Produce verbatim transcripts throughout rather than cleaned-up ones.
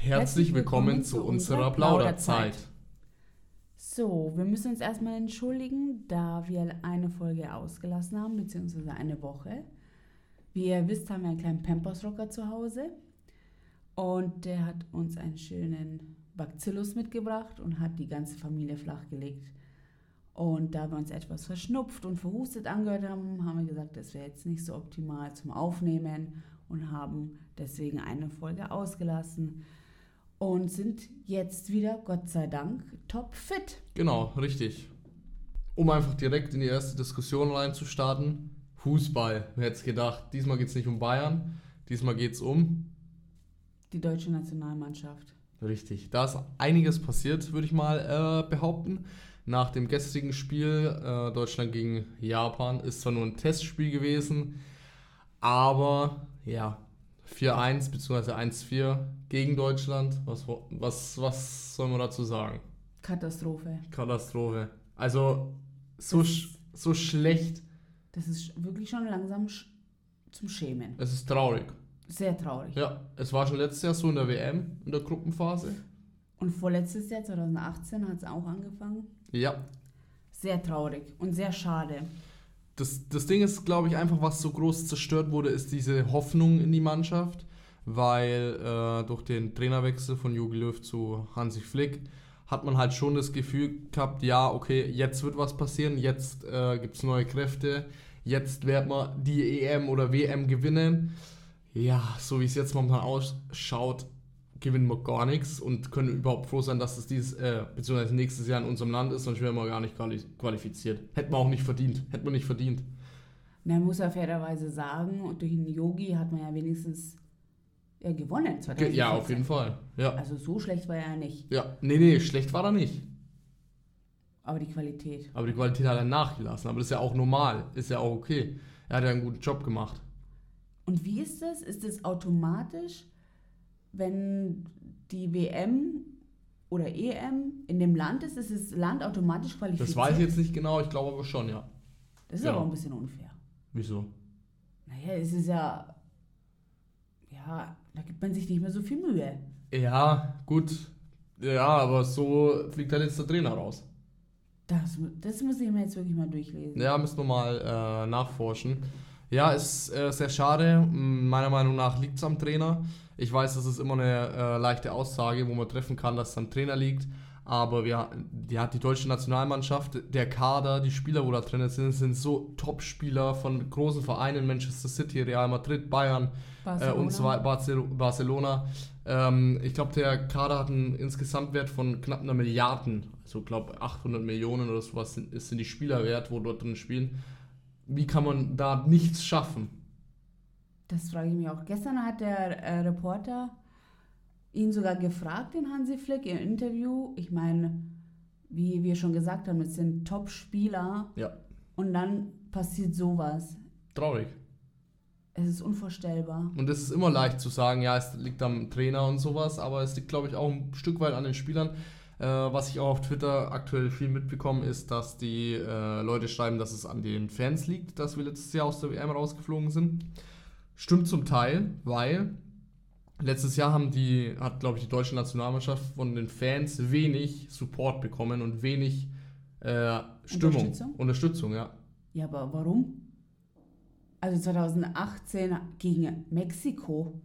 Herzlich willkommen zu unserer Plauderzeit. So, wir müssen uns erstmal entschuldigen, da wir eine Folge ausgelassen haben, beziehungsweise eine Woche. Wie ihr wisst, haben wir einen kleinen Pampers-Rocker zu Hause und der hat uns einen schönen Bacillus mitgebracht und hat die ganze Familie flachgelegt. Und da wir uns etwas verschnupft und verhustet angehört haben, haben wir gesagt, das wäre jetzt nicht so optimal zum Aufnehmen und haben deswegen eine Folge ausgelassen und sind jetzt wieder, Gott sei Dank, top fit. Genau, richtig. Um einfach direkt in die erste Diskussion reinzustarten, Fußball, wer hätte es gedacht, diesmal geht es nicht um Bayern, diesmal geht es um... Die deutsche Nationalmannschaft. Richtig, da ist einiges passiert, würde ich mal äh, behaupten. Nach dem gestrigen Spiel, äh, Deutschland gegen Japan, ist zwar nur ein Testspiel gewesen, aber ja, vier eins bzw. eins vier gegen Deutschland, was, was, was soll man dazu sagen? Katastrophe. Katastrophe. Also so, sch- so schlecht. Das ist wirklich schon langsam sch- zum Schämen. Es ist traurig. Sehr traurig. Ja, es war schon letztes Jahr so in der W M, in der Gruppenphase. Und vorletztes Jahr, zwanzig achtzehn, hat es auch angefangen. Ja. Sehr traurig und sehr schade. Das, das Ding ist, glaube ich, einfach, was so groß zerstört wurde, ist diese Hoffnung in die Mannschaft, weil äh, durch den Trainerwechsel von Jogi Löw zu Hansi Flick hat man halt schon das Gefühl gehabt, ja, okay, jetzt wird was passieren, jetzt äh, gibt es neue Kräfte, jetzt wird man die E M oder W M gewinnen. Ja, so wie es jetzt momentan ausschaut, gewinnen wir gar nichts und können überhaupt froh sein, dass es dieses, äh, beziehungsweise nächstes Jahr in unserem Land ist, sonst wären wir gar nicht qualifiziert. Hätten wir auch nicht verdient. Hätten wir nicht verdient. Man muss ja fairerweise sagen, durch den Yogi hat man ja wenigstens ja, gewonnen. zwanzig vierzehn. Ja, auf jeden Fall. Ja. Also so schlecht war er ja nicht. Ja, nee, nee, schlecht war er nicht. Aber die Qualität. Aber die Qualität hat er nachgelassen. Aber das ist ja auch normal. Ist ja auch okay. Er hat ja einen guten Job gemacht. Und wie ist das? Ist das automatisch, wenn die W M oder E M in dem Land ist, ist das Land automatisch qualifiziert? Das weiß ich jetzt nicht genau, ich glaube aber schon, ja. Das ist ja. aber ein bisschen unfair. Wieso? Naja, es ist ja, ja, da gibt man sich nicht mehr so viel Mühe. Ja, gut. Ja, aber so fliegt halt jetzt der Trainer raus. Das, das muss ich mir jetzt wirklich mal durchlesen. Ja, müssen wir mal äh, nachforschen. Ja, ist äh, sehr schade. Meiner Meinung nach liegt es am Trainer. Ich weiß, das ist immer eine äh, leichte Aussage, wo man treffen kann, dass es am Trainer liegt. Aber wir, die hat die deutsche Nationalmannschaft, der Kader, die Spieler, wo da drin sind, sind so Top-Spieler von großen Vereinen, Manchester City, Real Madrid, Bayern äh, und so weiter, Barcelona. Ähm, ich glaube, der Kader hat einen Insgesamtwert von knapp einer Milliarde. Also ich glaube achthundert Millionen oder sowas sind, sind die Spieler wert, wo dort drin spielen. Wie kann man da nichts schaffen? Das frage ich mich auch. Gestern hat der äh, Reporter ihn sogar gefragt, den Hansi Flick, im Interview. Ich meine, wie wir schon gesagt haben, es sind Top-Spieler. Ja. Und dann passiert sowas. Traurig. Es ist unvorstellbar. Und es ist immer leicht zu sagen, ja, es liegt am Trainer und sowas, aber es liegt, glaube ich, auch ein Stück weit an den Spielern. Äh, was ich auch auf Twitter aktuell viel mitbekomme, ist, dass die äh, Leute schreiben, dass es an den Fans liegt, dass wir letztes Jahr aus der W M rausgeflogen sind. Stimmt zum Teil, weil letztes Jahr haben die, hat, glaube ich, die deutsche Nationalmannschaft von den Fans wenig Support bekommen und wenig äh, Stimmung. Unterstützung? Unterstützung, ja. Ja, aber warum? Also zwanzig achtzehn gegen Mexiko.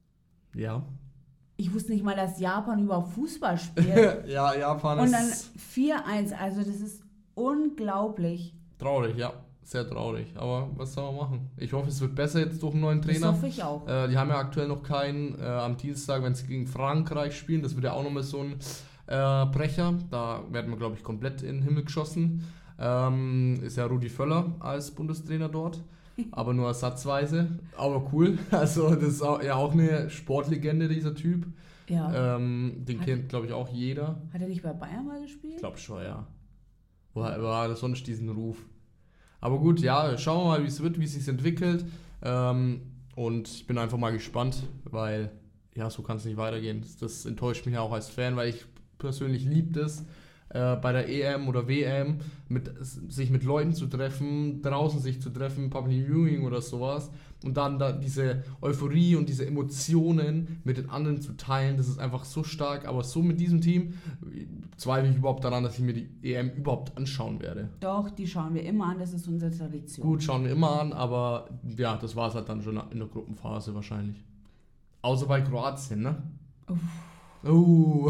Ja. Ich wusste nicht mal, dass Japan überhaupt Fußball spielt. Ja, Japan Und dann ist vier eins, also das ist unglaublich. traurig, ja. Sehr traurig. Aber was soll man machen? Ich hoffe, es wird besser jetzt durch einen neuen Trainer. Das hoffe ich auch. Äh, die haben ja aktuell noch keinen. Äh, am Dienstag, wenn sie gegen Frankreich spielen, das wird ja auch nochmal so ein äh, Brecher. Da werden wir, glaube ich, komplett in den Himmel geschossen. Ähm, ist ja Rudi Völler als Bundestrainer dort. Aber nur ersatzweise. Aber cool. Also das ist auch, ja auch eine Sportlegende, dieser Typ. Ja. Ähm, den Hat- kennt, glaube ich, auch jeder. Hat er nicht bei Bayern mal gespielt? Ich glaube schon, ja. Woher war das sonst diesen Ruf? Aber gut, ja, schauen wir mal, wie es wird, wie es sich entwickelt. Ähm, und ich bin einfach mal gespannt, weil, ja, so kann es nicht weitergehen. Das, das enttäuscht mich auch als Fan, weil ich persönlich liebe das, äh, bei der E M oder W M, mit, sich mit Leuten zu treffen, draußen sich zu treffen, Public Viewing oder sowas und dann da diese Euphorie und diese Emotionen mit den anderen zu teilen, das ist einfach so stark, aber so mit diesem Team zweifle ich überhaupt daran, dass ich mir die E M überhaupt anschauen werde. Doch, die schauen wir immer an, das ist unsere Tradition. Gut, schauen wir immer an, aber ja, das war es halt dann schon in der Gruppenphase wahrscheinlich. Außer bei Kroatien, ne? Uff. Uh.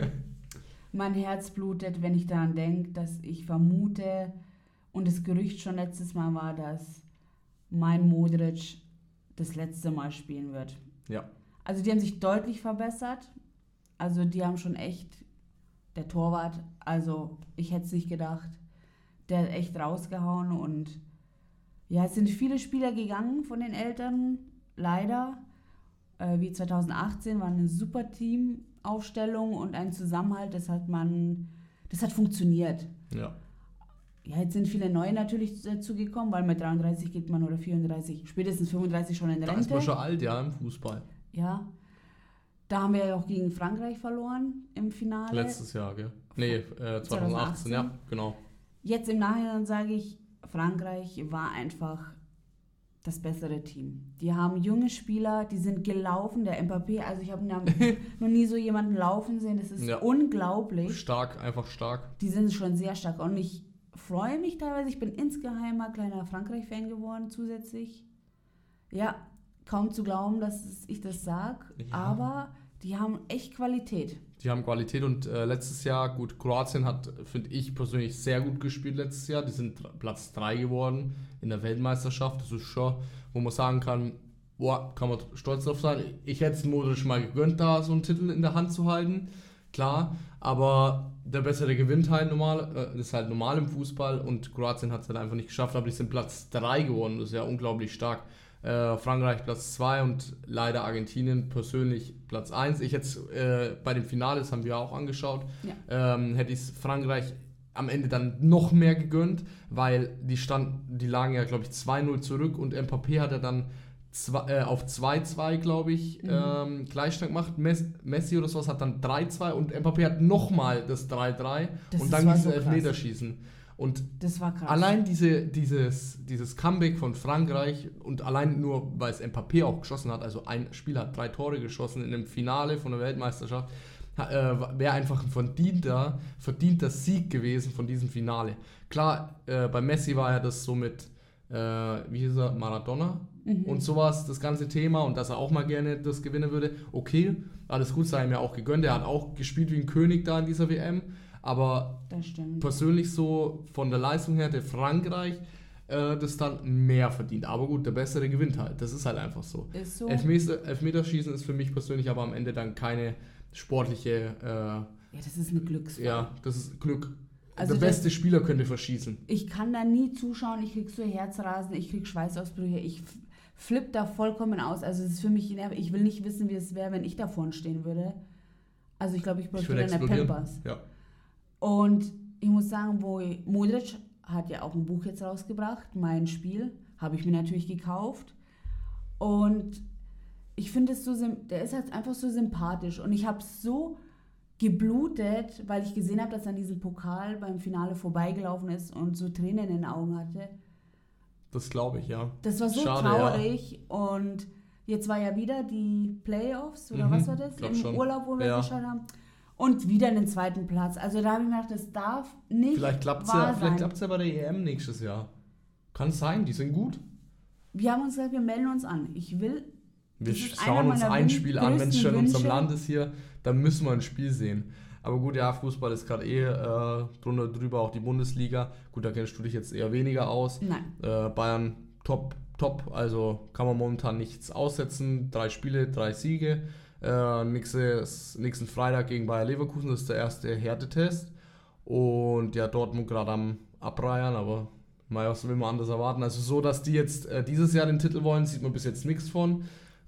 Mein Herz blutet, wenn ich daran denke, dass ich vermute und das Gerücht schon letztes Mal war, dass mein Modric das letzte Mal spielen wird. Ja. Also die haben sich deutlich verbessert. Also die haben schon echt, der Torwart, also ich hätte es nicht gedacht, der hat echt rausgehauen und ja, es sind viele Spieler gegangen von den Eltern, leider. Äh, wie zwanzig achtzehn war eine super Teamaufstellung und ein Zusammenhalt, das hat man, das hat funktioniert. Ja. Ja, jetzt sind viele Neue natürlich dazu gekommen, weil mit dreiunddreißig geht man oder vierunddreißig, spätestens fünfunddreißig schon in Rente. Da ist man schon alt, ja, im Fußball. Ja. Da haben wir ja auch gegen Frankreich verloren im Finale. Letztes Jahr, gell? Nee, äh, zwanzig achtzehn, ja, genau. Jetzt im Nachhinein sage ich, Frankreich war einfach das bessere Team. Die haben junge Spieler, die sind gelaufen, der Mbappé, also ich habe noch nie so jemanden laufen sehen, das ist ja unglaublich. Stark, einfach stark. Die sind schon sehr stark und ich freue mich teilweise, ich bin insgeheimer kleiner Frankreich-Fan geworden zusätzlich. Ja, kaum zu glauben, dass ich das sage, ja. Aber die haben echt Qualität. Die haben Qualität und äh, letztes Jahr, gut, Kroatien hat, finde ich persönlich, sehr gut gespielt letztes Jahr. Die sind Platz drei geworden in der Weltmeisterschaft. Das ist schon, wo man sagen kann, boah, kann man stolz drauf sein. Ich hätte es Modric mal gegönnt, da so einen Titel in der Hand zu halten. Klar, aber der Bessere gewinnt halt normal, äh, das ist halt normal im Fußball und Kroatien hat es halt einfach nicht geschafft, aber die sind Platz drei geworden, das ist ja unglaublich stark. Äh, Frankreich Platz zwei und leider Argentinien persönlich Platz eins. Ich hätte äh, bei dem Finale, das haben wir auch angeschaut, ja. ähm, hätte ich Frankreich am Ende dann noch mehr gegönnt, weil die standen, die lagen ja glaube ich zwei null zurück und Mbappé hat er dann zwei, äh, auf zwei zwei glaube ich mhm. ähm, Gleichstand gemacht. Messi oder sowas hat dann drei zwei und Mbappé hat nochmal das drei drei und dann dieses so Elfmeterschießen. Und das war krass. Allein diese, dieses, dieses Comeback von Frankreich und allein nur, weil es Mbappé auch geschossen hat, also ein Spieler hat drei Tore geschossen in einem Finale von der Weltmeisterschaft, äh, wäre einfach ein verdienter, verdienter Sieg gewesen von diesem Finale. Klar, äh, bei Messi war ja das so mit, äh, wie hieß er, Maradona mhm. und sowas, das ganze Thema und dass er auch mal gerne das gewinnen würde. Okay, alles gut, sei ihm ja auch gegönnt. Er hat auch gespielt wie ein König da in dieser W M. Aber persönlich so von der Leistung her, der Frankreich äh, das dann mehr verdient. Aber gut, der Bessere gewinnt halt. Das ist halt einfach so. Ist so. Elfmeter, Elfmeterschießen ist für mich persönlich aber am Ende dann keine sportliche... Äh, ja, das ist eine Glücksfrage. Ja, das ist Glück. Also der beste Spieler könnte verschießen. Ich kann da nie zuschauen. Ich krieg so Herzrasen, ich krieg Schweißausbrüche. Ich flippe da vollkommen aus. Also es ist für mich... Ich will nicht wissen, wie es wäre, wenn ich da vorne stehen würde. Also ich glaube, ich bräuchte dann eine Pampers. Ja. Und ich muss sagen, wo Modric hat ja auch ein Buch jetzt rausgebracht, Mein Spiel, habe ich mir natürlich gekauft. Und ich finde es so, der ist halt einfach so sympathisch. Und ich habe so geblutet, weil ich gesehen habe, dass er an diesem Pokal beim Finale vorbeigelaufen ist und so Tränen in den Augen hatte. Das glaube ich, ja. Das war so Schade, traurig. Ja. Und jetzt war ja wieder die Playoffs, oder mhm, was war das? Im schon. Urlaub, wo wir ja. geschaut haben. Und wieder den zweiten Platz. Also da habe ich mir gedacht, das darf nicht vielleicht klappt's wahr ja, sein. Vielleicht klappt es ja bei der E M nächstes Jahr. Kann es sein, die sind gut. Wir haben uns gesagt, wir melden uns an. Ich will... Wir schauen uns ein Spiel an, wenn es schon in unserem Land ist hier, dann müssen wir ein Spiel sehen. Aber gut, ja, Fußball ist gerade eh äh, drunter drüber, auch die Bundesliga. Gut, da kennst du dich jetzt eher weniger aus. Nein. Äh, Bayern top, top, also kann man momentan nichts aussetzen. Drei Spiele, drei Siege. Äh, nächstes, nächsten Freitag gegen Bayer Leverkusen, das ist der erste Härtetest. Und ja, Dortmund gerade am Abreiern, aber mal, was will man anders erwarten? Also so, dass die jetzt äh, dieses Jahr den Titel wollen, sieht man bis jetzt nichts von.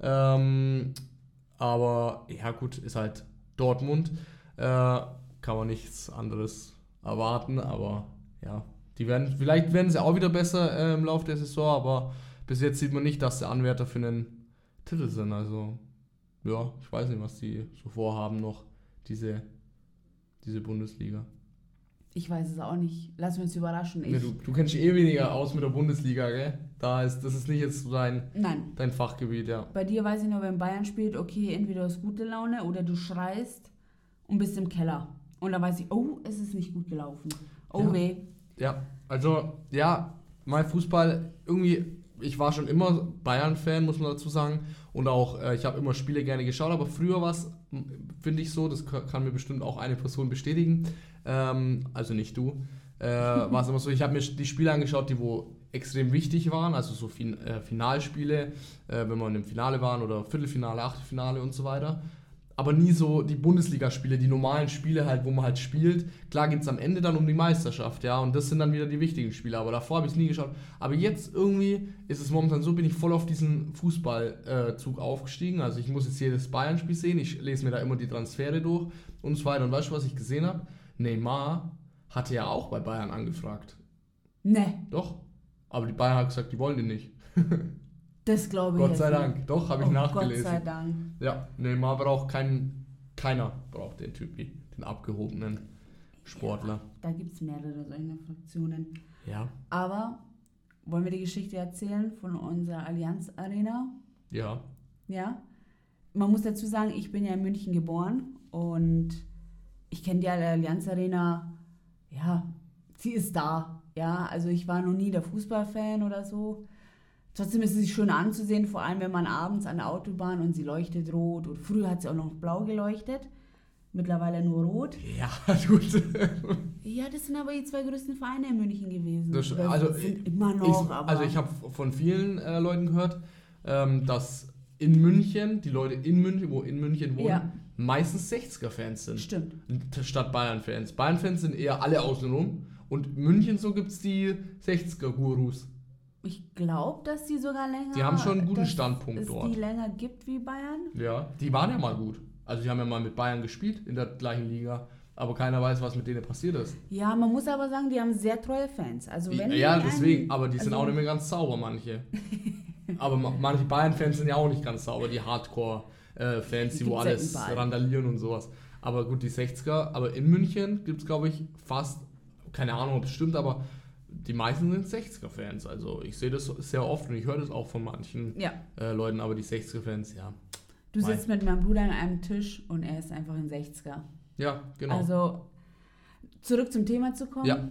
Ähm, aber ja gut, ist halt Dortmund. Äh, kann man nichts anderes erwarten, aber ja, die werden, vielleicht werden sie auch wieder besser äh, im Laufe der Saison, aber bis jetzt sieht man nicht, dass sie Anwärter für einen Titel sind, also ja, ich weiß nicht, was die so vorhaben noch, diese, diese Bundesliga. Ich weiß es auch nicht. Lass uns überraschen. Ich, Nee, du, du kennst dich eh weniger aus mit der Bundesliga, gell? Da ist, das ist nicht jetzt so dein, nein. dein Fachgebiet, ja. Bei dir weiß ich nur, wenn Bayern spielt, okay, entweder du hast gute Laune oder du schreist und bist im Keller. Und dann weiß ich, oh, es ist nicht gut gelaufen. Oh Ja. weh. Ja, also, ja, mein Fußball, irgendwie, ich war schon immer Bayern-Fan, muss man dazu sagen. Und auch, äh, ich habe immer Spiele gerne geschaut, aber früher war es, finde ich so, das kann mir bestimmt auch eine Person bestätigen, ähm, also nicht du, äh, war es immer so, ich habe mir die Spiele angeschaut, die wo extrem wichtig waren, also so fin äh, Finalspiele, äh, wenn wir im Finale waren oder Viertelfinale, Achtelfinale und so weiter. Aber nie so die Bundesligaspiele, die normalen Spiele halt, wo man halt spielt. Klar geht es am Ende dann um die Meisterschaft, ja, und das sind dann wieder die wichtigen Spiele, aber davor habe ich es nie geschaut. Aber jetzt irgendwie ist es momentan so, bin ich voll auf diesen Fußballzug äh, aufgestiegen. Also ich muss jetzt jedes Bayern-Spiel sehen, ich lese mir da immer die Transfere durch und so weiter. Und weißt du, was ich gesehen habe? Neymar hatte ja auch bei Bayern angefragt. Ne, Doch, aber die Bayern haben gesagt, die wollen den nicht. das glaube ich Gott jetzt sei nicht. Dank, doch, habe ich Oh, nachgelesen. Gott sei Dank. Ja, Neymar braucht keinen, keiner braucht den Typi, den abgehobenen Sportler. Da gibt es mehrere solche Fraktionen. Ja. Aber wollen wir die Geschichte erzählen von unserer Allianz Arena? Ja. Ja. Man muss dazu sagen, ich bin ja in München geboren und ich kenne die Allianz Arena, ja, sie ist da. Ja, also ich war noch nie der Fußballfan oder so. Trotzdem ist sie schön anzusehen, vor allem wenn man abends an der Autobahn und sie leuchtet rot. Und früher hat sie auch noch blau geleuchtet, mittlerweile nur rot. Ja, gut. Ja, das sind aber die zwei größten Vereine in München gewesen. Das, Oder also, sind immer noch, ich, aber... also ich habe von vielen äh, Leuten gehört, ähm, dass in München, die Leute in München, wo in München wohnen, Ja. meistens sechziger-Fans sind. Stimmt. Statt Bayern-Fans. Bayern-Fans sind eher alle außenrum. Und München, so gibt es die sechziger-Gurus. Ich glaube, dass die sogar länger... Die haben schon einen guten dass Standpunkt es dort. die länger gibt wie Bayern. Ja, die waren ja mal gut. Also die haben ja mal mit Bayern gespielt in der gleichen Liga. Aber keiner weiß, was mit denen passiert ist. Ja, man muss aber sagen, die haben sehr treue Fans. Also wenn Ja, die deswegen. einen, Aber die sind also, auch nicht mehr ganz sauber, manche. Aber ma- manche Bayern-Fans sind ja auch nicht ganz sauber. Die Hardcore-Fans, die Die wo gibt's ja alles überall. randalieren und sowas. Aber gut, die sechziger. Aber in München gibt es, glaube ich, fast, keine Ahnung, ob es stimmt, aber die meisten sind sechziger-Fans. Also ich sehe das sehr oft und ich höre das auch von manchen Ja, äh, Leuten. Aber die sechziger-Fans, ja. du Mei. sitzt mit meinem Bruder an einem Tisch und er ist einfach ein sechziger. Ja, genau. Also, zurück zum Thema zu kommen. Ja.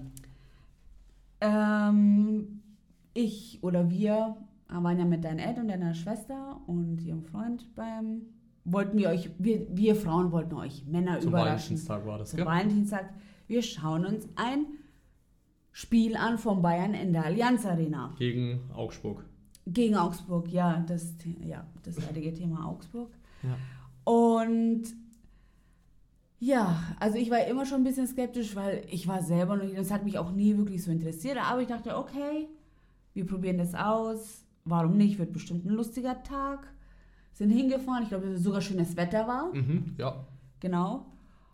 Ähm, ich oder wir waren ja mit deinen Eltern und deiner Schwester und ihrem Freund beim... Wollten wir euch... Wir, wir Frauen wollten euch Männer Zum überraschen. Valentinstag war das, Zum gell? Valentinstag. Wir schauen uns ein Spiel an von Bayern in der Allianz Arena. Gegen Augsburg. Gegen Augsburg, ja. Das, ja, das heutige Thema Augsburg. Ja. Und ja, also ich war immer schon ein bisschen skeptisch, weil ich war selber noch nicht, das hat mich auch nie wirklich so interessiert, aber ich dachte, okay, wir probieren das aus, warum nicht, wird bestimmt ein lustiger Tag. Sind hingefahren, ich glaube, dass es sogar schönes Wetter war, Mhm, ja. genau.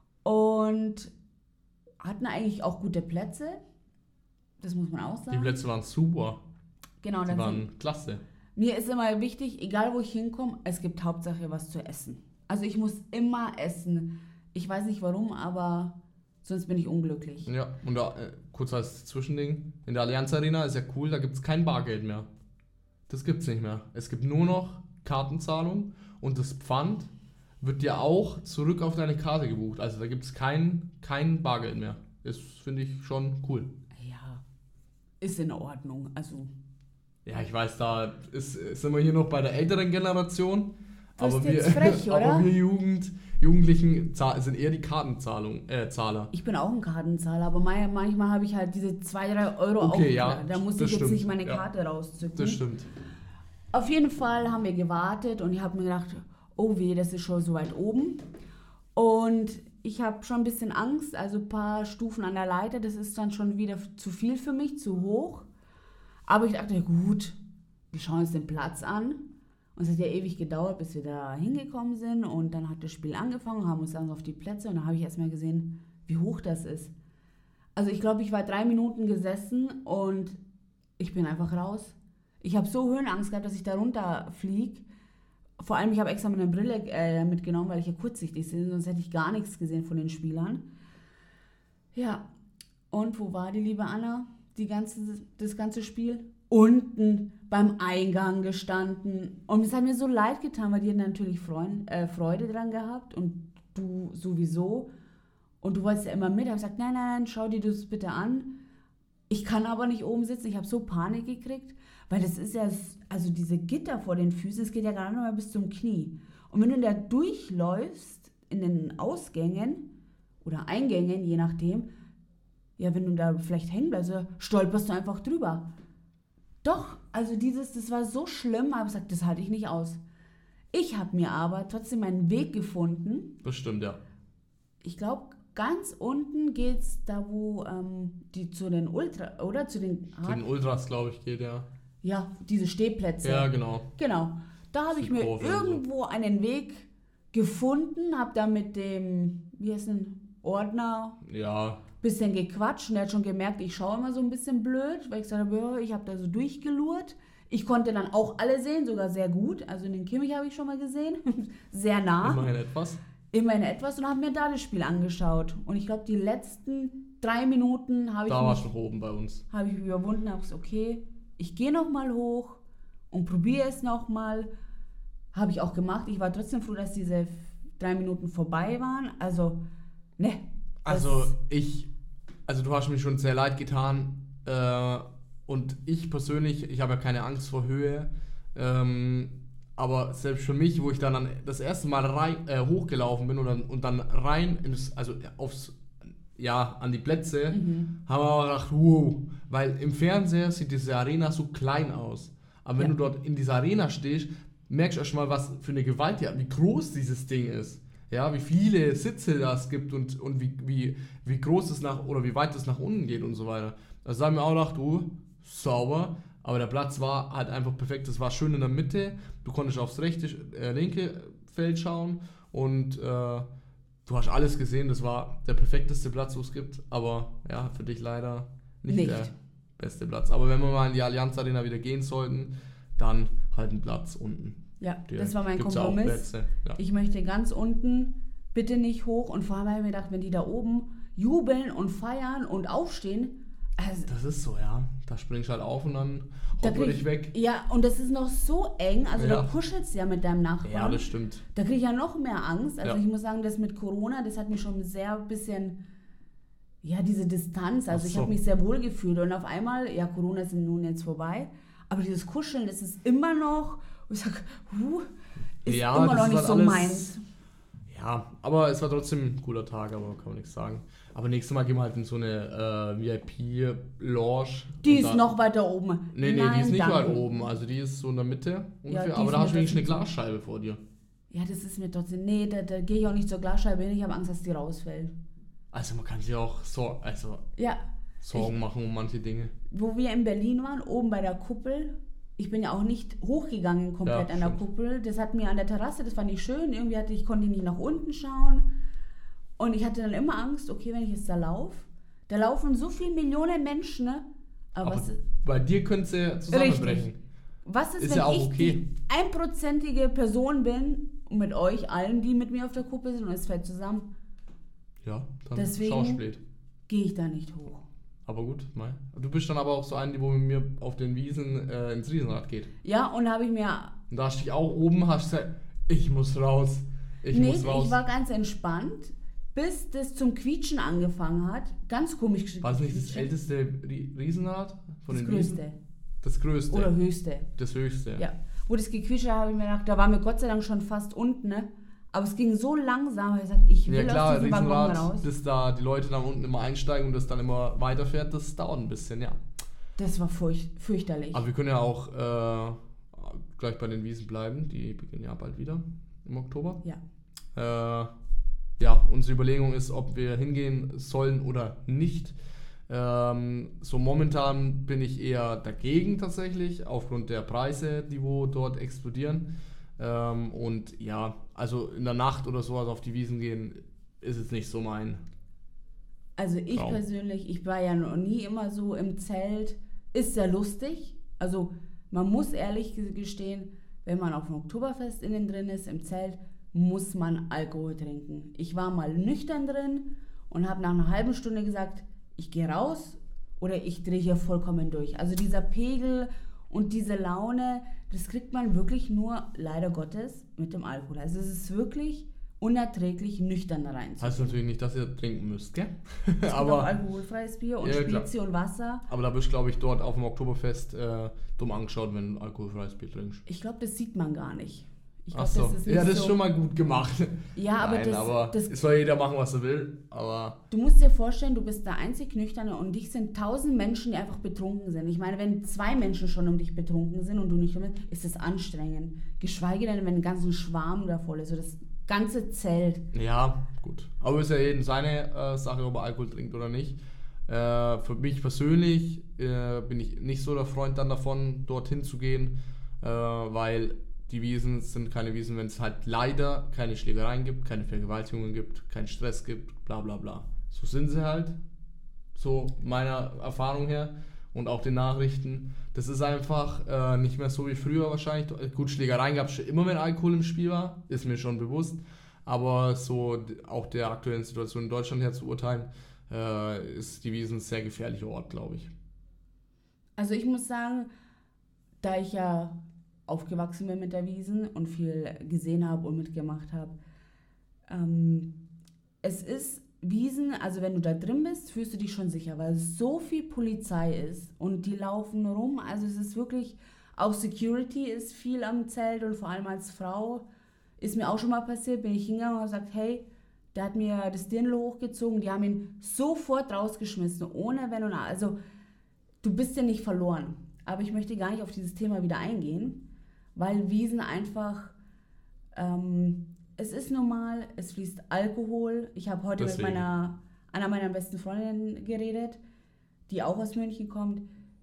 Und hatten eigentlich auch gute Plätze, das muss man auch Die sagen. Plätze waren super. Genau, Die dann sind, waren klasse. mir ist immer wichtig, egal wo ich hinkomme, es gibt Hauptsache was zu essen. Also ich muss immer essen. Ich weiß nicht warum, aber sonst bin ich unglücklich. Ja, und da, äh, kurz als Zwischending, in der Allianz Arena ist ja cool, da gibt es kein Bargeld mehr. Das gibt's nicht mehr. Es gibt nur noch Kartenzahlung und das Pfand wird dir auch zurück auf deine Karte gebucht. Also da gibt es kein, kein Bargeld mehr. Das finde ich schon cool. Ja, ist in Ordnung. Also, Ja, ich weiß, da ist, sind wir hier noch bei der älteren Generation. Du bist Aber wir, jetzt frech, oder? aber wir Jugend, Jugendlichen zahl- sind eher die Kartenzahlung, äh, Zahler. ich bin auch ein Kartenzahler, aber mein- manchmal habe ich halt diese zwei, drei Euro Okay, auch. ja, da muss das ich jetzt stimmt, nicht meine ja. Karte rauszücken. Das stimmt. Auf jeden Fall haben wir gewartet und ich habe mir gedacht, oh weh, das ist schon so weit oben. Und ich habe schon ein bisschen Angst, also ein paar Stufen an der Leiter, das ist dann schon wieder zu viel für mich, zu hoch. Aber ich dachte, gut, wir schauen uns den Platz an. Und es hat ja ewig gedauert, bis wir da hingekommen sind. Und dann hat das Spiel angefangen, haben uns dann auf die Plätze und dann habe ich erstmal gesehen, wie hoch das ist. Also ich glaube, ich war drei Minuten gesessen und ich bin einfach raus. Ich habe so Höhenangst gehabt, dass ich da runterfliege. Vor allem, ich habe extra meine Brille äh, mitgenommen, weil ich ja kurzsichtig bin, sonst hätte ich gar nichts gesehen von den Spielern. Ja, Und wo war die liebe Anna, die ganze, das ganze Spiel? Unten beim Eingang gestanden. Und es hat mir so leid getan, weil die hat natürlich Freund, äh, Freude dran gehabt und du sowieso. Und du wolltest ja immer mit. Ich habe gesagt, nein, nein, nein, schau dir das bitte an. Ich kann aber nicht oben sitzen. Ich habe so Panik gekriegt, weil das ist ja, also diese Gitter vor den Füßen, es geht ja gar nicht mehr bis zum Knie. Und wenn du da durchläufst in den Ausgängen oder Eingängen, je nachdem, ja, wenn du da vielleicht hängen bleibst, stolperst du einfach drüber. Doch, also dieses, das war so schlimm, aber ich gesagt, das halte ich nicht aus. Ich habe mir aber trotzdem meinen Weg gefunden. Das stimmt, ja. Ich glaube, ganz unten geht es da, wo ähm, die zu den Ultra, oder? Zu den, zu den Ultras, glaube ich, geht, ja. Ja, diese Stehplätze. Ja, genau. Genau. Da habe ich mir irgendwo so einen Weg gefunden, habe da mit dem, wie heißt denn, Ordner ja. bisschen gequatscht und er hat schon gemerkt, ich schaue immer so ein bisschen blöd, weil ich gesagt habe, ja, ich habe da so durchgelurrt. Ich konnte dann auch alle sehen, sogar sehr gut. Also den Kimmich habe ich schon mal gesehen, sehr nah. Immerhin etwas. Immerhin etwas und habe mir da das Spiel angeschaut. Und ich glaube, die letzten drei Minuten habe ich Da war mich, schon oben bei uns. Habe ich überwunden, habe gesagt, okay, ich gehe nochmal hoch und probiere es nochmal. Habe ich auch gemacht. Ich war trotzdem froh, dass diese drei Minuten vorbei waren. Also, ne. Also ich, also du hast mir schon sehr leid getan äh, und ich persönlich, ich habe ja keine Angst vor Höhe, ähm, aber selbst für mich, wo ich dann, dann das erste Mal rein, äh, hochgelaufen bin und dann, und dann rein, ins, also aufs, ja, an die Plätze, mhm. haben wir aber gedacht, wow, weil im Fernseher sieht diese Arena so klein aus, aber wenn ja. du dort in dieser Arena stehst, merkst du erst mal, was für eine Gewalt die hat, wie groß dieses Ding ist. Ja, wie viele Sitze das gibt und, und wie, wie, wie groß es nach oder wie weit es nach unten geht und so weiter. Da haben wir auch gedacht, du, sauber, aber der Platz war halt einfach perfekt. Es war schön in der Mitte, du konntest aufs rechte, äh, linke Feld schauen und äh, du hast alles gesehen. Das war der perfekteste Platz, wo es gibt, aber ja, für dich leider nicht, nicht der beste Platz. Aber wenn wir mal in die Allianz Arena wieder gehen sollten, dann halt einen Platz unten. Ja, Die, das war mein Kompromiss. Ja. Ich möchte ganz unten, bitte nicht hoch. Und vor allem habe ich mir gedacht, wenn die da oben jubeln und feiern und aufstehen. Also das ist so, ja. Da springst du halt auf und dann hopp dich weg. Ja, und das ist noch so eng. Also ja. da kuschelst du ja mit deinem Nachbarn. Ja, das stimmt. Da kriege ich ja noch mehr Angst. Also ja. ich muss sagen, das mit Corona, das hat mich schon sehr bisschen, ja, diese Distanz. Also so. Ich habe mich sehr wohl gefühlt. Und auf einmal, ja, Corona ist nun jetzt vorbei. Aber dieses Kuscheln, das ist immer noch... Und ich sage, huh, ist ja, immer noch nicht so alles, meins. Ja, aber es war trotzdem ein cooler Tag, aber kann man nichts sagen. Aber nächstes Mal gehen wir halt in so eine äh, V I P-Lounge. Die ist da, noch weiter oben. Nee, nee, Nein, die ist nicht danke. weit oben. Also die ist so in der Mitte ungefähr. Ja, aber da hast du wenigstens eine Glasscheibe vor dir. Ja, das ist mir trotzdem... Nee, da, da gehe ich auch nicht zur Glasscheibe hin. Ich habe Angst, dass die rausfällt. Also man kann sich auch so, also ja, Sorgen ich, machen um manche Dinge. Wo wir in Berlin waren, oben bei der Kuppel... Ich bin ja auch nicht hochgegangen komplett ja, an der stimmt. Kuppel. Das hat mir an der Terrasse, das fand ich schön. Irgendwie hatte ich, konnte ich nicht nach unten schauen. Und ich hatte dann immer Angst, okay, wenn ich jetzt da laufe, da laufen so viele Millionen Menschen, ne? Aber, Aber was, bei dir könnte es ja zusammenbrechen. Richtig. Was ist, ist wenn ja auch ich okay. die einprozentige Person bin und mit euch allen, die mit mir auf der Kuppel sind und es fällt zusammen? Ja, dann Deswegen Schauspiel. Gehe ich da nicht hoch. Aber gut, mal. Du bist dann aber auch so eine, die wo mit mir auf den Wiesen äh, ins Riesenrad geht. Ja, und da habe ich mir... Und da hast du dich auch oben, hast gesagt, ich muss raus. Ich nee, muss raus. Ich war ganz entspannt, bis das zum Quietschen angefangen hat. Ganz komisch geschrieben. War das nicht das älteste Riesenrad von das den größte. Wiesen? Das größte. Oder höchste. Das höchste. Ja. Wo das gequietscht hat, habe ich mir gedacht, da waren wir Gott sei Dank schon fast unten, ne? Aber es ging so langsam, ich gesagt, ich will ja, klar, aus diesem Waggon Riesenrad, raus. dass da die Leute dann unten immer einsteigen und das dann immer weiterfährt, das dauert ein bisschen, ja. Das war furcht, fürchterlich. Aber wir können ja auch äh, gleich bei den Wiesen bleiben, die beginnen ja bald wieder im Oktober. Ja. Äh, ja, unsere Überlegung ist, ob wir hingehen sollen oder nicht. Ähm, so momentan bin ich eher dagegen tatsächlich, aufgrund der Preise, die wo dort explodieren. Ähm, und ja, also in der Nacht oder sowas auf die Wiesen gehen, ist jetzt nicht so mein Also ich Traum. persönlich, ich war ja noch nie immer so im Zelt, ist sehr lustig. Also man muss ehrlich gestehen, wenn man auf dem Oktoberfest innen drin ist, im Zelt, muss man Alkohol trinken. Ich war mal nüchtern drin und habe nach einer halben Stunde gesagt, ich gehe raus oder ich drehe hier vollkommen durch. Also dieser Pegel und diese Laune, das kriegt man wirklich nur, leider Gottes, mit dem Alkohol. Also es ist wirklich unerträglich, nüchtern da rein. Heißt natürlich nicht, dass ihr trinken müsst, gell? Es gibt aber auch alkoholfreies Bier und ja, Spezi und Wasser. Aber da bist du, glaube ich, dort auf dem Oktoberfest äh, dumm angeschaut, wenn du alkoholfreies Bier trinkst. Ich glaube, das sieht man gar nicht. Ich Ach glaub, so. das ist nicht Ja, das ist so, schon mal gut gemacht. Ja, aber Nein, das, aber das es soll jeder machen, was er will, aber... Du musst dir vorstellen, du bist der einzig Nüchterne und dich sind tausend Menschen, die einfach betrunken sind. Ich meine, wenn zwei Menschen schon um dich betrunken sind und du nicht bist, ist das anstrengend. Geschweige denn, wenn ein ganzer Schwarm da voll ist, so das ganze Zelt. Ja, gut. Aber ist ja jedem seine äh, Sache, ob er Alkohol trinkt oder nicht. Äh, für mich persönlich äh, bin ich nicht so der Freund dann davon, dorthin zu gehen, äh, weil die Wiesen sind keine Wiesen, wenn es halt leider keine Schlägereien gibt, keine Vergewaltigungen gibt, keinen Stress gibt, bla bla bla. So sind sie halt, so meiner Erfahrung her und auch den Nachrichten. Das ist einfach äh, nicht mehr so wie früher wahrscheinlich. Gut, Schlägereien gab es schon immer, wenn Alkohol im Spiel war, ist mir schon bewusst. Aber so auch der aktuellen Situation in Deutschland her zu urteilen, äh, ist die Wiesn ein sehr gefährlicher Ort, glaube ich. Also ich muss sagen, da ich ja aufgewachsen bin mit der Wiesn und viel gesehen habe und mitgemacht habe, ähm, es ist Wiesn, also wenn du da drin bist, fühlst du dich schon sicher, weil so viel Polizei ist und die laufen rum, also es ist wirklich, auch Security ist viel am Zelt und vor allem als Frau, ist mir auch schon mal passiert, bin ich hingegangen und habe gesagt, hey, der hat mir das Dirndl hochgezogen, die haben ihn sofort rausgeschmissen, ohne Wenn und Aber. Also du bist ja nicht verloren, aber ich möchte gar nicht auf dieses Thema wieder eingehen, weil Wiesn einfach, ähm, es ist normal, es fließt Alkohol. Ich habe heute Deswegen. mit meiner, einer meiner besten Freundinnen geredet, die auch aus München kommt.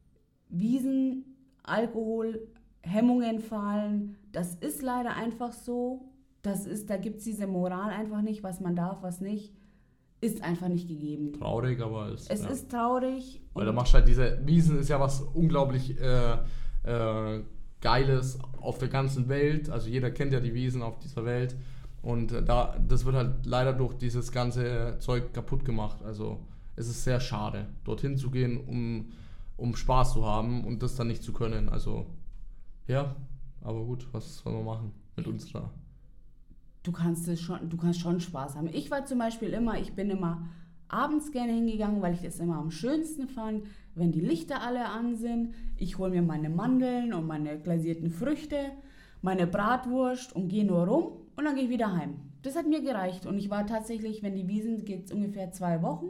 Wiesn, Alkohol, Hemmungen fallen, das ist leider einfach so. Das ist, da gibt es diese Moral einfach nicht, was man darf, was nicht. Ist einfach nicht gegeben. Traurig, aber es, es ja. ist traurig. Weil da machst du halt diese, Wiesn ist ja was unglaublich äh, äh, Geiles auf der ganzen Welt. Also jeder kennt ja die Wiesn auf dieser Welt. Und da, das wird halt leider durch dieses ganze Zeug kaputt gemacht. Also es ist sehr schade, dorthin zu gehen, um, um Spaß zu haben und das dann nicht zu können. Also ja, aber gut, was soll man machen mit uns da? Du kannst es schon, du kannst schon Spaß haben. Ich war zum Beispiel immer, ich bin immer abends gerne hingegangen, weil ich das immer am schönsten fand, wenn die Lichter alle an sind. Ich hole mir meine Mandeln und meine glasierten Früchte, meine Bratwurst und gehe nur rum und dann gehe ich wieder heim. Das hat mir gereicht und ich war tatsächlich, wenn die Wiesn geht, ungefähr zwei Wochen,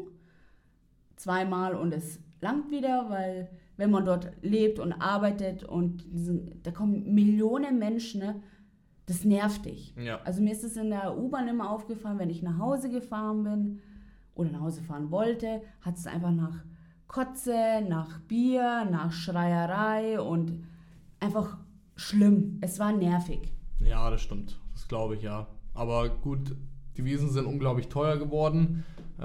zweimal und es langt wieder, weil wenn man dort lebt und arbeitet und diesen, da kommen Millionen Menschen, ne, das nervt dich. Ja. Also mir ist es in der U-Bahn immer aufgefallen, wenn ich nach Hause gefahren bin oder nach Hause fahren wollte, hat es einfach nach Kotze, nach Bier, nach Schreierei und einfach schlimm. Es war nervig. Ja, das stimmt. Das glaube ich, ja. Aber gut, die Wiesn sind unglaublich teuer geworden.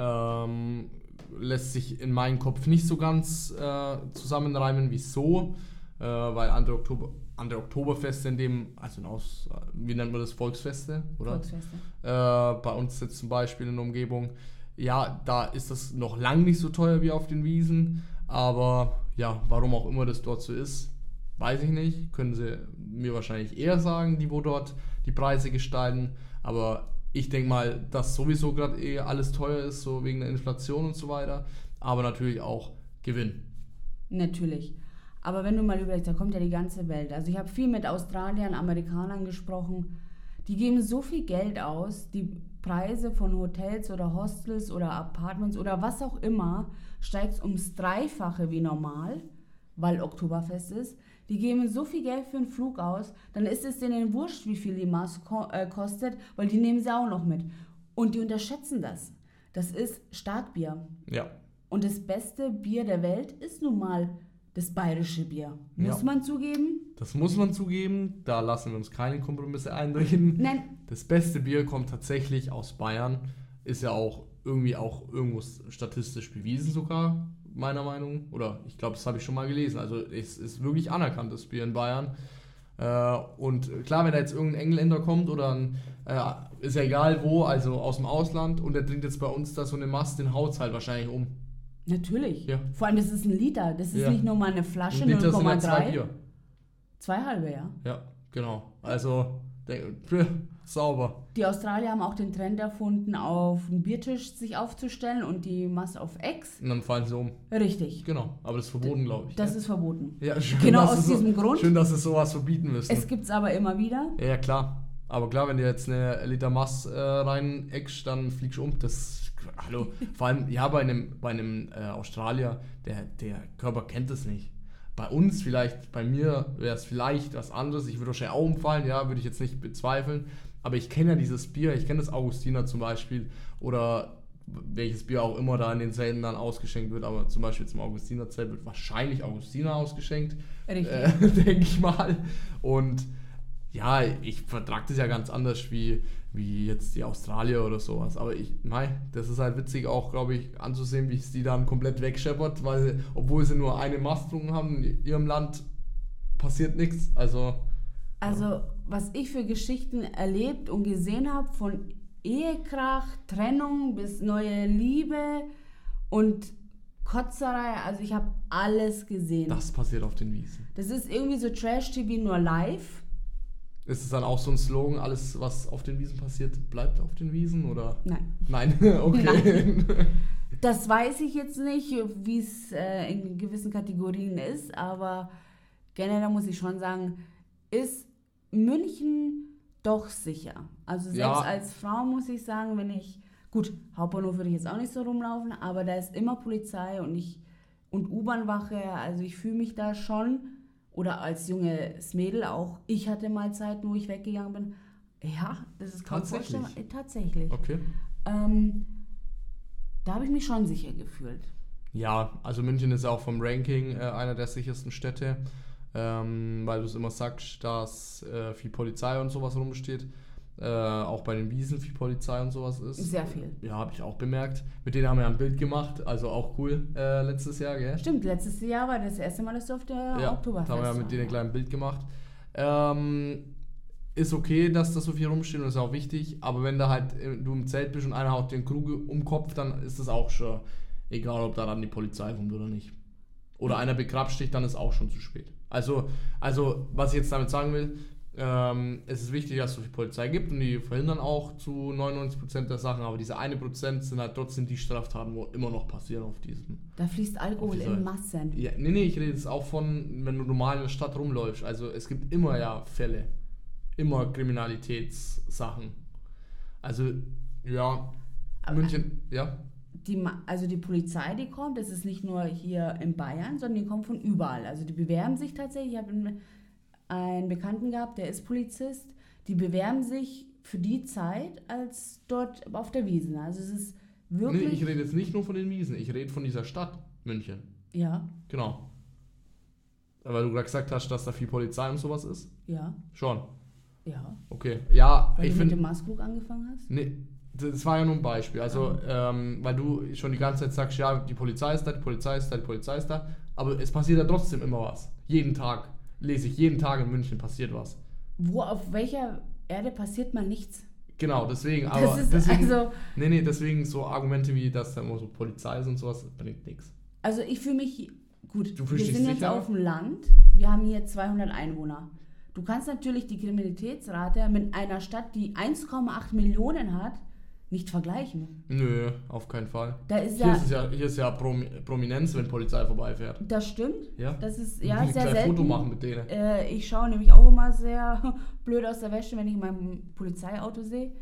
Ähm, lässt sich in meinem Kopf nicht so ganz äh, zusammenreimen, wieso. Äh, weil andere, Oktober, andere Oktoberfeste in dem, also in aus, wie nennt man das, Volksfeste, oder? Volksfeste. Äh, bei uns jetzt zum Beispiel in der Umgebung. Ja, da ist das noch lang nicht so teuer wie auf den Wiesn. Aber ja, warum auch immer das dort so ist, weiß ich nicht. Können sie mir wahrscheinlich eher sagen, die wo dort die Preise gestalten. Aber ich denke mal, dass sowieso gerade eh alles teuer ist, so wegen der Inflation und so weiter. Aber natürlich auch Gewinn. Natürlich. Aber wenn du mal überlegst, da kommt ja die ganze Welt. Also ich habe viel mit Australiern, Amerikanern gesprochen. Die geben so viel Geld aus, die Preise von Hotels oder Hostels oder Apartments oder was auch immer steigt ums Dreifache wie normal, weil Oktoberfest ist. Die geben so viel Geld für einen Flug aus, dann ist es denen wurscht, wie viel die Maß ko- äh, kostet, weil die nehmen sie auch noch mit. Und die unterschätzen das. Das ist Starkbier. Ja. Und das beste Bier der Welt ist nun mal das bayerische Bier. Muss Ja. man zugeben? Das muss man zugeben, da lassen wir uns keine Kompromisse einreden. Nein. Das beste Bier kommt tatsächlich aus Bayern. Ist ja auch irgendwie auch irgendwo statistisch bewiesen sogar, meiner Meinung. Oder ich glaube, das habe ich schon mal gelesen. Also es ist wirklich anerkannt, das Bier in Bayern. Äh, und klar, wenn da jetzt irgendein Engländer kommt oder ein, äh, ist ja egal wo, also aus dem Ausland und der trinkt jetzt bei uns da so eine Mast, den haut's halt wahrscheinlich um. Natürlich. Ja. Vor allem, das ist ein Liter. Das ist Ja. nicht nur mal eine Flasche, Ein Liter null sind Komma halt zwei drei. Bier. Zwei halbe, ja. Ja, genau. Also, der, pff, sauber. Die Australier haben auch den Trend erfunden, auf einen Biertisch sich aufzustellen und die Masse auf Ex. Und dann fallen sie um. Richtig. Genau. Aber das ist verboten, glaube ich. Das ja. ist verboten. Ja, schön, Genau dass aus sie diesem so, Grund. Schön, dass sie sowas verbieten müssen. Es gibt es aber immer wieder. Ja, ja, klar. Aber klar, wenn du jetzt eine Liter Mass äh, rein eckst, dann fliegst du um. Das, hallo. Vor allem, ja, bei einem, bei einem äh, Australier, der, der Körper kennt das nicht. Bei uns vielleicht, bei mir wäre es vielleicht was anderes. Ich würde wahrscheinlich auch umfallen, ja, würde ich jetzt nicht bezweifeln. Aber ich kenne ja dieses Bier, ich kenne das Augustiner zum Beispiel oder welches Bier auch immer da in den Zelten dann ausgeschenkt wird. Aber zum Beispiel zum Augustiner Zelt wird wahrscheinlich Augustiner ausgeschenkt. Richtig. Äh, denke ich mal. Und ja, ich vertrage das ja ganz anders wie, wie jetzt die Australier oder sowas. Aber ich, mei, das ist halt witzig auch, glaube ich, anzusehen, wie es die dann komplett wegscheppert, weil sie, obwohl sie nur eine Mast getrunken haben, in ihrem Land passiert nichts. Also, Also, was ich für Geschichten erlebt und gesehen habe, von Ehekrach, Trennung bis neue Liebe und Kotzerei, also ich habe alles gesehen. das passiert auf den Wiesen. Das ist irgendwie so Trash-T V nur live. Ist es dann auch so ein Slogan, alles, was auf den Wiesen passiert, bleibt auf den Wiesen, oder? Nein. Nein, okay. Das weiß ich jetzt nicht, wie es äh, in gewissen Kategorien ist, aber generell muss ich schon sagen, ist München doch sicher. Also selbst Ja. als Frau muss ich sagen, wenn ich, gut, Hauptbahnhof würde ich jetzt auch nicht so rumlaufen, aber da ist immer Polizei und ich und U-Bahn-Wache, also ich fühle mich da schon, oder als junges Mädel auch, ich hatte mal Zeiten, wo ich weggegangen bin, ja, das ist kaum Tatsächlich? vorstellbar. Äh, Tatsächlich. Okay. Ähm, da habe ich mich schon sicher gefühlt. Ja, also München ist auch vom Ranking äh, einer der sichersten Städte, ähm, weil du es immer sagst, dass äh, viel Polizei und sowas rumsteht. Äh, auch bei den Wiesen viel Polizei und sowas ist. Sehr viel. Ja, habe ich auch bemerkt. Mit denen haben wir ein Bild gemacht, also auch cool äh, letztes Jahr, gell? Stimmt, letztes Jahr war das erste Mal, dass du auf der Ja, Oktoberfest da haben wir ja mit warst. denen ein kleines Bild gemacht. Ähm, ist okay, dass da so viel rumsteht und ist auch wichtig, aber wenn da halt äh, du im Zelt bist und einer haut den Krug um den Kopf, dann ist das auch schon egal, ob da dann die Polizei kommt oder nicht. Oder einer begrapscht dich, dann ist auch schon zu spät. Also, also was ich jetzt damit sagen will, ähm, es ist wichtig, dass es so viel Polizei gibt und die verhindern auch zu neunundneunzig Prozent der Sachen, aber diese eine Prozent sind halt trotzdem die Straftaten, wo immer noch passieren auf diesem. Da fließt Alkohol Auf dieser- in Massen. Ja, nee, nee, ich rede jetzt auch von, wenn du normal in der Stadt rumläufst. Also es gibt immer ja Fälle. Immer Kriminalitätssachen. Also, ja, Aber- München, ja. Die, Ma- also die Polizei, die kommt, das ist nicht nur hier in Bayern, sondern die kommt von überall. Also die bewerben sich tatsächlich. Ich habe einen, einen Bekannten gehabt, der ist Polizist. Die bewerben sich für die Zeit als dort auf der Wiesn. Also es ist Nee, wirklich... ich rede jetzt nicht nur von den Wiesen, ich rede von dieser Stadt, München. ja, Genau. Weil du gerade gesagt hast, dass da viel Polizei und sowas ist. ja, Schon. ja. Okay. Ja, Weil ich du mit finde. dem Maßkrug angefangen hast? Nee, das war ja nur ein Beispiel. Also, ähm, weil du schon die ganze Zeit sagst, ja, die Polizei ist da, die Polizei ist da, die Polizei ist da. Aber es passiert ja trotzdem immer was. Jeden Tag. Lese ich, jeden Tag in München passiert was. Wo, auf welcher Erde passiert mal nichts? Genau, deswegen, Das aber ist deswegen, also- nee, nee, deswegen so Argumente wie, dass da immer so Polizei ist und sowas, bringt nichts. Also ich fühle mich, gut, Du wir fühlst dich sind jetzt sicher? auf dem Land, wir haben hier zweihundert Einwohner. Du kannst natürlich die Kriminalitätsrate mit einer Stadt, die eins Komma acht Millionen hat, nicht vergleichen. Nö, auf keinen Fall. Da ist Hier ja, ist es ja, hier ist ja Prom Prominenz, wenn Polizei vorbeifährt. das stimmt, Ja? das ist Ich ja will sehr gleich selten. Foto machen mit denen. Äh, ich schaue nämlich auch immer sehr blöd aus der Wäsche, wenn ich mein Polizeiauto sehe.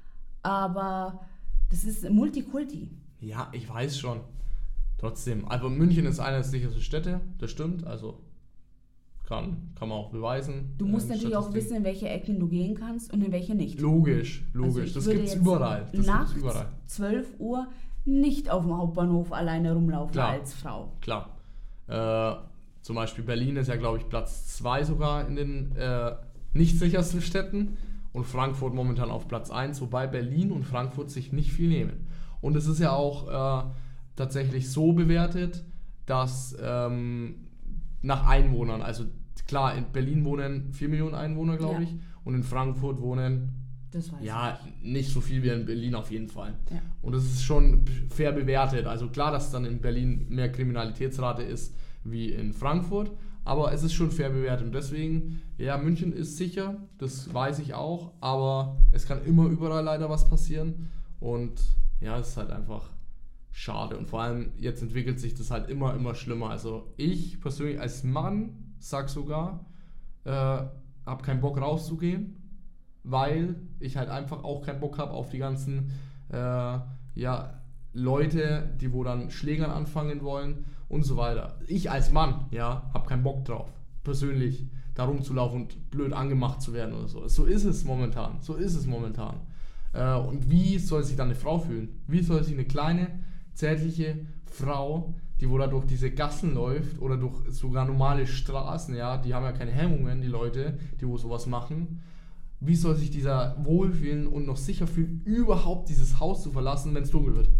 Aber das ist Multikulti. Ja, ich weiß schon. Trotzdem, also München ist eine der sichersten Städte, das stimmt, also kann, kann man auch beweisen. Du musst ähm, natürlich auch Statistik. wissen, in welche Ecken du gehen kannst und in welche nicht. Logisch, Also logisch, ich das würde gibt's jetzt überall. Das nachts, gibt's überall. zwölf Uhr, nicht auf dem Hauptbahnhof alleine rumlaufen Klar. als Frau. Klar. Äh, zum Beispiel Berlin ist ja, glaube ich, Platz zwei sogar in den äh, nicht sichersten Städten und Frankfurt momentan auf Platz eins, wobei Berlin und Frankfurt sich nicht viel nehmen. Und es ist ja auch äh, tatsächlich so bewertet, dass ähm, nach Einwohnern, also klar, in Berlin wohnen vier Millionen Einwohner, glaube Ja. ich, und in Frankfurt wohnen Das weiß Ja, ich. nicht so viel wie in Berlin auf jeden Fall. Ja. Und das ist schon fair bewertet. Also klar, dass dann in Berlin mehr Kriminalitätsrate ist wie in Frankfurt, aber es ist schon fair bewertet. Und deswegen, ja, München ist sicher, das weiß ich auch, aber es kann immer überall leider was passieren. Und ja, es ist halt einfach schade. Und vor allem jetzt entwickelt sich das halt immer, immer schlimmer. Also ich persönlich als Mann sag sogar, äh, habe keinen Bock rauszugehen, weil ich halt einfach auch keinen Bock habe auf die ganzen äh, ja, Leute, die wo dann Schlägern anfangen wollen und so weiter. Ich als Mann, ja, habe keinen Bock drauf, persönlich da rumzulaufen und blöd angemacht zu werden oder so. So ist es momentan, so ist es momentan. Äh, und wie soll sich dann eine Frau fühlen? Wie soll sich eine kleine, zärtliche Frau, die wo da durch diese Gassen läuft oder durch sogar normale Straßen, ja, die haben ja keine Hemmungen, die Leute, die wo sowas machen, wie soll sich dieser wohlfühlen und noch sicher fühlen, überhaupt dieses Haus zu verlassen, wenn es dunkel wird?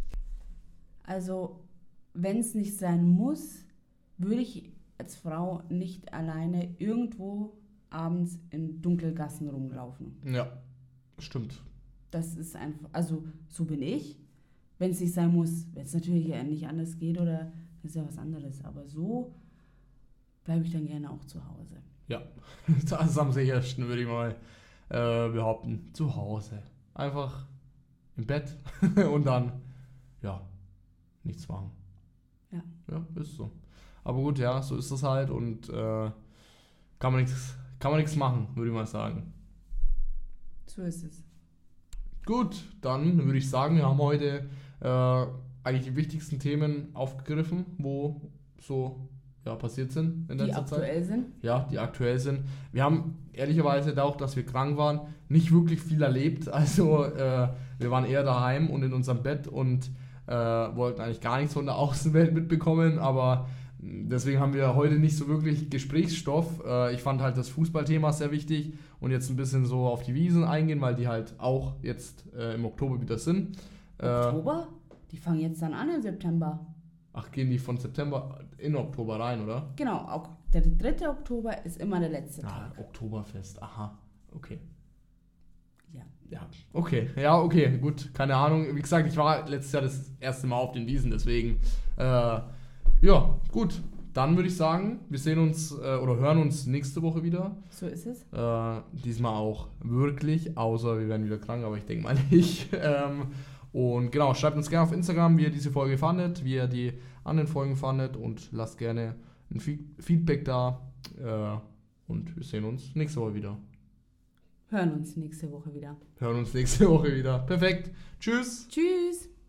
Also, wenn es nicht sein muss, würde ich als Frau nicht alleine irgendwo abends in Dunkelgassen rumlaufen. Ja, stimmt. Das ist einfach, also so bin ich. Wenn es nicht sein muss, wenn es natürlich nicht anders geht oder ist ja was anderes. Aber so bleibe ich dann gerne auch zu Hause. Ja, das ist am sichersten, würde ich mal äh, behaupten. Zu Hause. Einfach im Bett und dann, ja, nichts machen. Ja. Ja, ist so. Aber gut, ja, so ist das halt und äh, kann man nichts kann man nichts machen, würde ich mal sagen. So ist es. Gut, dann würde ich sagen, wir haben heute äh, eigentlich die wichtigsten Themen aufgegriffen, wo so ja, passiert sind in Die letzter Zeit. aktuell sind. Ja, die aktuell sind. Wir haben ehrlicherweise da auch, dass wir krank waren, nicht wirklich viel erlebt. Also äh, wir waren eher daheim und in unserem Bett und äh, wollten eigentlich gar nichts von der Außenwelt mitbekommen, aber deswegen haben wir heute nicht so wirklich Gesprächsstoff. Äh, ich fand halt das Fußballthema sehr wichtig und jetzt ein bisschen so auf die Wiesen eingehen, weil die halt auch jetzt äh, im Oktober wieder sind. Äh, Oktober? Die fangen jetzt dann an im September. Ach, gehen die von September in Oktober rein, oder? Genau, auch der dritte Oktober ist immer der letzte Ah, Tag. Oktoberfest, aha, okay. Ja. Ja, okay, ja, okay, gut, keine Ahnung. Wie gesagt, ich war letztes Jahr das erste Mal auf den Wiesen, deswegen, äh, ja, gut. Dann würde ich sagen, wir sehen uns äh, oder hören uns nächste Woche wieder. So ist es. Äh, diesmal auch wirklich, außer wir werden wieder krank, aber ich denke mal nicht. ähm, und genau, schreibt uns gerne auf Instagram, wie ihr diese Folge fandet, wie ihr die anderen Folgen fandet und lasst gerne ein Fe- Feedback da. Äh, und wir sehen uns nächste Woche wieder. Hören uns nächste Woche wieder. Hören uns nächste Woche wieder. Perfekt. Tschüss. Tschüss.